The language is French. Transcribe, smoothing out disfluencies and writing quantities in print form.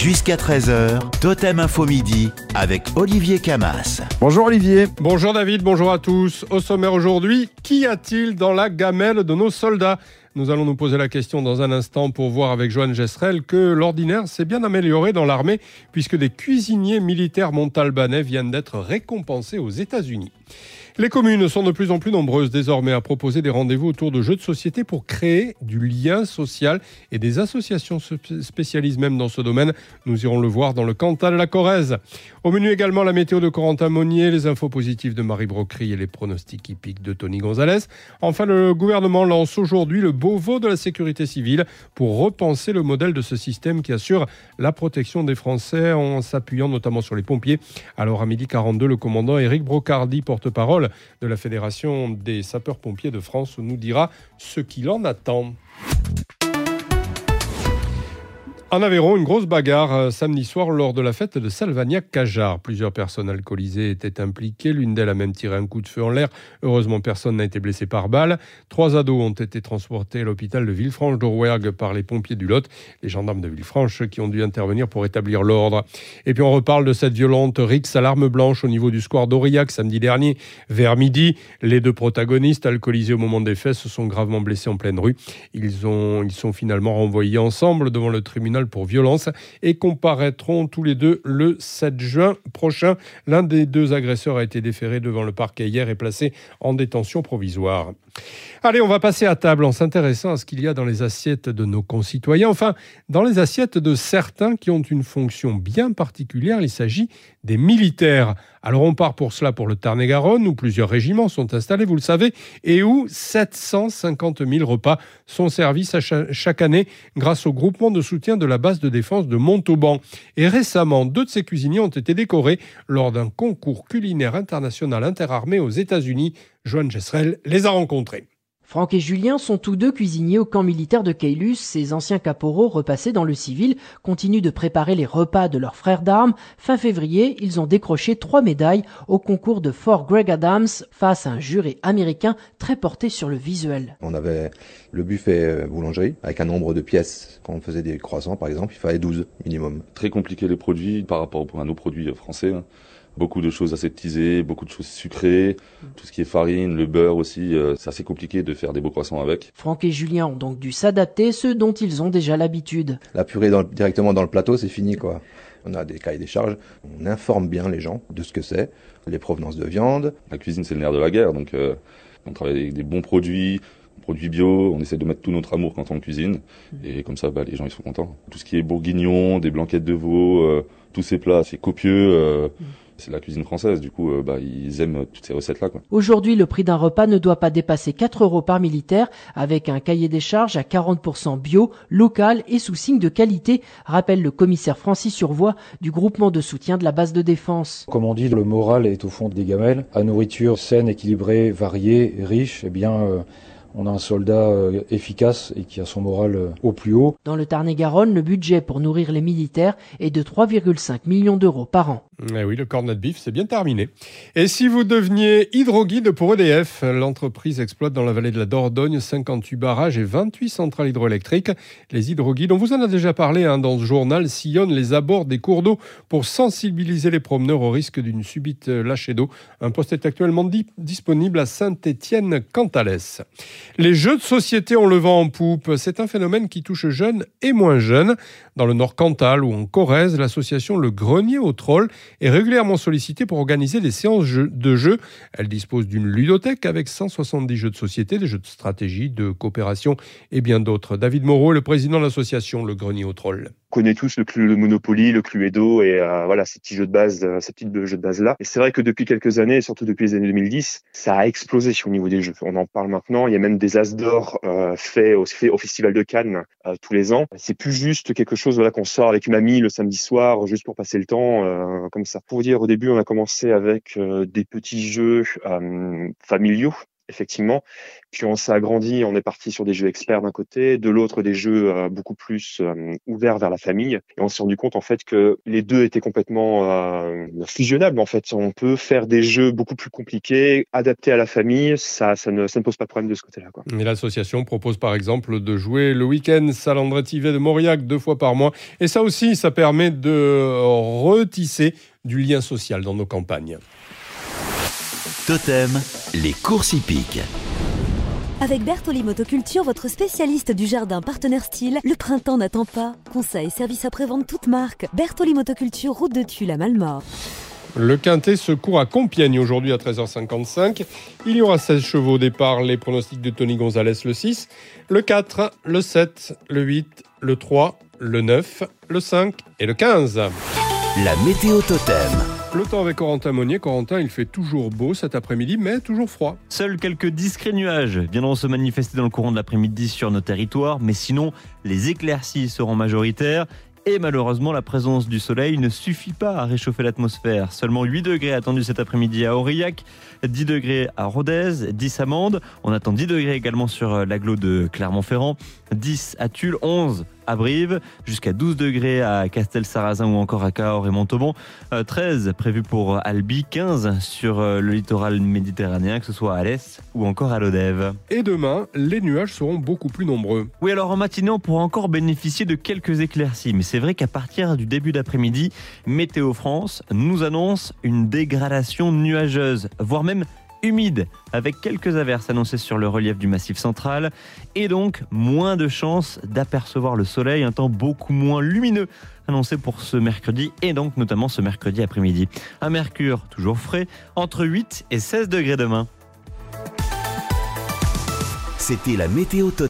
Jusqu'à 13h, Totem Info Midi avec Olivier Camas. Bonjour Olivier. Bonjour David, bonjour à tous. Au sommaire aujourd'hui, qu'y a-t-il dans la gamelle de nos soldats ? Nous allons nous poser la question dans un instant pour voir avec Joanne Gesserel que l'ordinaire s'est bien amélioré dans l'armée puisque des cuisiniers militaires montalbanais viennent d'être récompensés aux États-Unis. Les communes sont de plus en plus nombreuses désormais à proposer des rendez-vous autour de jeux de société pour créer du lien social et des associations se spécialisent même dans ce domaine. Nous irons le voir dans le Cantal de la Corrèze. Au menu également la météo de Corentin Monnier, les infos positives de Marie Brocry et les pronostics hippiques de Tony Gonzalez. Enfin, le gouvernement lance aujourd'hui le Beauvau de la sécurité civile pour repenser le modèle de ce système qui assure la protection des Français en s'appuyant notamment sur les pompiers. Alors à 12h42, le commandant Éric Brocardi, porte-parole de la Fédération des sapeurs-pompiers de France, nous dira ce qu'il en attend. En Aveyron, une grosse bagarre samedi soir lors de la fête de Salvagnac-Cajar. Plusieurs personnes alcoolisées étaient impliquées. L'une d'elles a même tiré un coup de feu en l'air. Heureusement, personne n'a été blessé par balle. 3 ados ont été transportés à l'hôpital de Villefranche-d'Orouergue par les pompiers du Lot, les gendarmes de Villefranche qui ont dû intervenir pour établir l'ordre. Et puis on reparle de cette violente rixe à l'arme blanche au niveau du square d'Aurillac samedi dernier. Vers midi, les 2 protagonistes alcoolisés au moment des faits se sont gravement blessés en pleine rue. Ils sont finalement renvoyés ensemble devant le tribunal pour violence et comparaîtront tous les deux le 7 juin prochain. L'un des 2 agresseurs a été déféré devant le parquet hier et placé en détention provisoire. Allez, on va passer à table en s'intéressant à ce qu'il y a dans les assiettes de nos concitoyens, enfin dans les assiettes de certains qui ont une fonction bien particulière. Il s'agit des militaires. Alors on part pour cela pour le Tarn-et-Garonne où plusieurs régiments sont installés, vous le savez, et où 750 000 repas sont servis chaque année grâce au groupement de soutien de la base de défense de Montauban. Et récemment, 2 de ces cuisiniers ont été décorés lors d'un concours culinaire international interarmées aux États-Unis. Joanne Gesserel les a rencontrés. Franck et Julien sont tous 2 cuisiniers au camp militaire de Caylus. Ces anciens caporaux repassés dans le civil continuent de préparer les repas de leurs frères d'armes. Fin février, ils ont décroché 3 médailles au concours de Fort Greg Adams face à un jury américain très porté sur le visuel. On avait le buffet boulangerie avec un nombre de pièces. Quand on faisait des croissants par exemple, il fallait 12 minimum. Très compliqué les produits par rapport à nos produits français. Beaucoup de choses aseptisées, beaucoup de choses sucrées, tout ce qui est farine, le beurre aussi, c'est assez compliqué de faire des beaux croissants avec. Franck et Julien ont donc dû s'adapter, ce dont ils ont déjà l'habitude. La purée directement dans le plateau, c'est fini quoi. On a des cahiers des charges, on informe bien les gens de ce que c'est, les provenances de viande. La cuisine c'est le nerf de la guerre, donc on travaille avec des bons produits bio, on essaie de mettre tout notre amour quand on cuisine, et comme ça les gens ils sont contents. Tout ce qui est bourguignon, des blanquettes de veau, tous ces plats c'est copieux. C'est la cuisine française, du coup, ils aiment toutes ces recettes-là, quoi. Aujourd'hui, le prix d'un repas ne doit pas dépasser 4 € par militaire, avec un cahier des charges à 40% bio, local et sous signe de qualité, rappelle le commissaire Francis Survoy du groupement de soutien de la base de défense. Comme on dit, le moral est au fond des gamelles. À nourriture saine, équilibrée, variée, riche, on a un soldat efficace et qui a son moral au plus haut. Dans le Tarn-et-Garonne, le budget pour nourrir les militaires est de 3,5 millions d'euros par an. Eh oui, le cornet de bif, c'est bien terminé. Et si vous deveniez hydroguide pour EDF, l'entreprise exploite dans la vallée de la Dordogne 58 barrages et 28 centrales hydroélectriques. Les hydroguides, on vous en a déjà parlé dans ce journal, sillonnent les abords des cours d'eau pour sensibiliser les promeneurs au risque d'une subite lâchée d'eau. Un poste est actuellement disponible à Saint-Étienne-Cantalès. Les jeux de société ont le vent en poupe. C'est un phénomène qui touche jeunes et moins jeunes. Dans le Nord Cantal ou en Corrèze, l'association Le Grenier aux Trolls est régulièrement sollicitée pour organiser des séances de jeux. Elle dispose d'une ludothèque avec 170 jeux de société, des jeux de stratégie, de coopération et bien d'autres. David Moreau est le président de l'association Le Grenier aux Trolls. On connaît tous le Monopoly, le Cluedo et ces petits jeux de base, ces petits jeux de base là. Et c'est vrai que depuis quelques années, surtout depuis les années 2010, ça a explosé au niveau des jeux. On en parle maintenant. Il y a même des As d'or faits au Festival de Cannes tous les ans. C'est plus juste quelque chose qu'on sort avec une amie le samedi soir juste pour passer le temps comme ça. Pour vous dire, au début, on a commencé avec des petits jeux familiaux. effectivement. Puis on s'est agrandi, on est parti sur des jeux experts d'un côté, de l'autre des jeux beaucoup plus ouverts vers la famille. Et on s'est rendu compte en fait que les deux étaient complètement fusionnables. En fait, on peut faire des jeux beaucoup plus compliqués, adaptés à la famille. Ça ne pose pas de problème de ce côté-là, quoi. Et l'association propose par exemple de jouer le week-end Salle André-Tivet de Mauriac 2 fois par mois. Et ça aussi, ça permet de retisser du lien social dans nos campagnes. Totem, les courses hippiques. Avec Bertoli Motoculture, votre spécialiste du jardin partenaire style, le printemps n'attend pas. Conseils, services après-vente toute marque. Bertoli Motoculture, route de Tulle à Malmort. Le Quintet se court à Compiègne aujourd'hui à 13h55. Il y aura 16 chevaux au départ. Les pronostics de Tony Gonzalez le 6, le 4, le 7, le 8, le 3, le 9, le 5 et le 15. La météo Totem. Le temps avec Corentin Monnier. Corentin, il fait toujours beau cet après-midi, mais toujours froid. Seuls quelques discrets nuages viendront se manifester dans le courant de l'après-midi sur nos territoires, mais sinon, les éclaircies seront majoritaires. Et malheureusement, la présence du soleil ne suffit pas à réchauffer l'atmosphère. Seulement 8 degrés attendus cet après-midi à Aurillac, 10 degrés à Rodez, 10 à Mende. On attend 10 degrés également sur l'agglo de Clermont-Ferrand, 10 à Tulle, 11 à Brive, jusqu'à 12 degrés à Castel-Sarrazin ou encore à Cahors et Montauban, 13 prévus pour Albi, 15 sur le littoral méditerranéen, que ce soit à l'Est ou encore à l'Odève. Et demain, les nuages seront beaucoup plus nombreux. Oui, alors en matinée, on pourra encore bénéficier de quelques éclaircies, mais c'est vrai qu'à partir du début d'après-midi, Météo France nous annonce une dégradation nuageuse, voire même humide, avec quelques averses annoncées sur le relief du Massif central, et donc moins de chances d'apercevoir le soleil, un temps beaucoup moins lumineux annoncé pour ce mercredi, et donc notamment ce mercredi après-midi. Un mercure toujours frais, entre 8 et 16 degrés demain. C'était la météo Totem.